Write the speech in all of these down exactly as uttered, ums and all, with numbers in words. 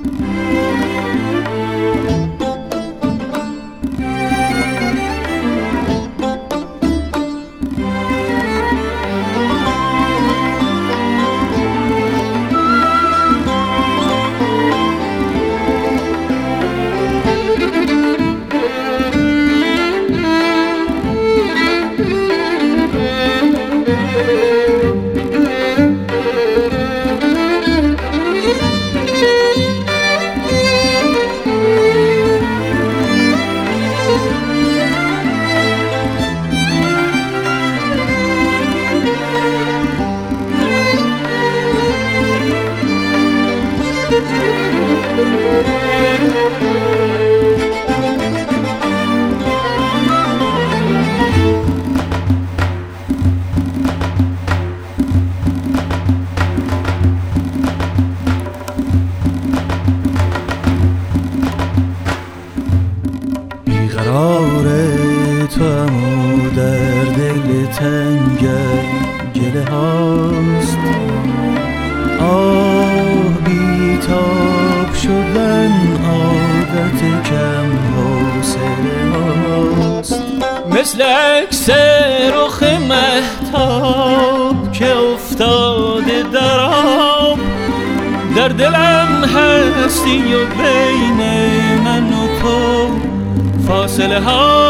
مثل عکس رخ مهتاب که افتاده در آب، در دلم هستی و بین من و تو فاصله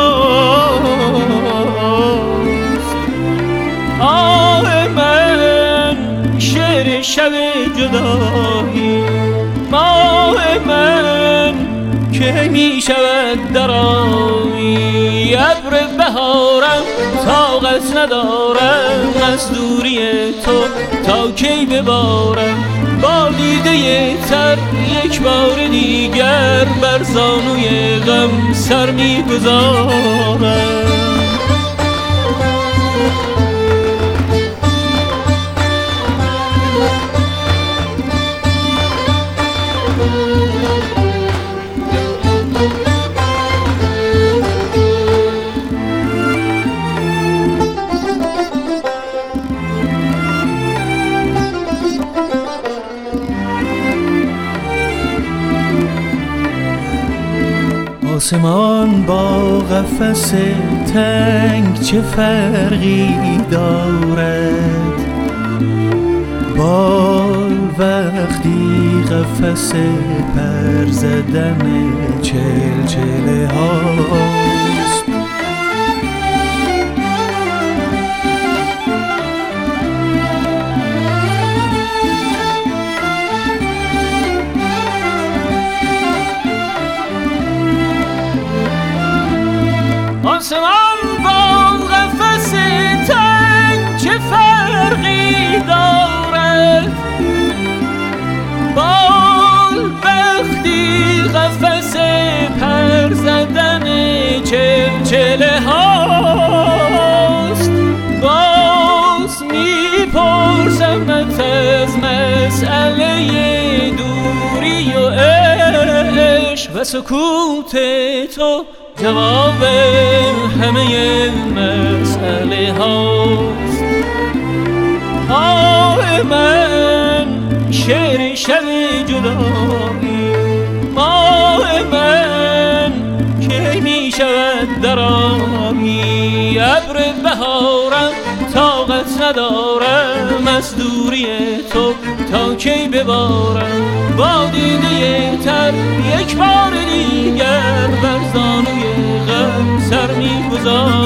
هاست. آه من شعر شب جدایی، ماه من که می شود در آیی، ابر بهارم طاقت ندارم از دوری تو تا کی ببارم با دیده تر یک بار دیگر بر زانوی غم سر می گذارم. آسمان با قفس تنگ چه فرقی دارد؟ بال وقتی قفس پر زدن چلچله هاست. آسمان با قفس تنگ چه فرقی دارد؟ بال وقتی قفس پر زدن چلچله هاست. باز میپرسمت از مسئله دوری و عشق و سکوت تو جواب همه مسئله هاست. آه من شعر شب جدایی، ماه من که می شود در آیی، ابر بهارم طاقت ندارم از دوری تو تا کی ببارم با دیده تر یک بار دیگر بر زانوی غم سر می گذارم.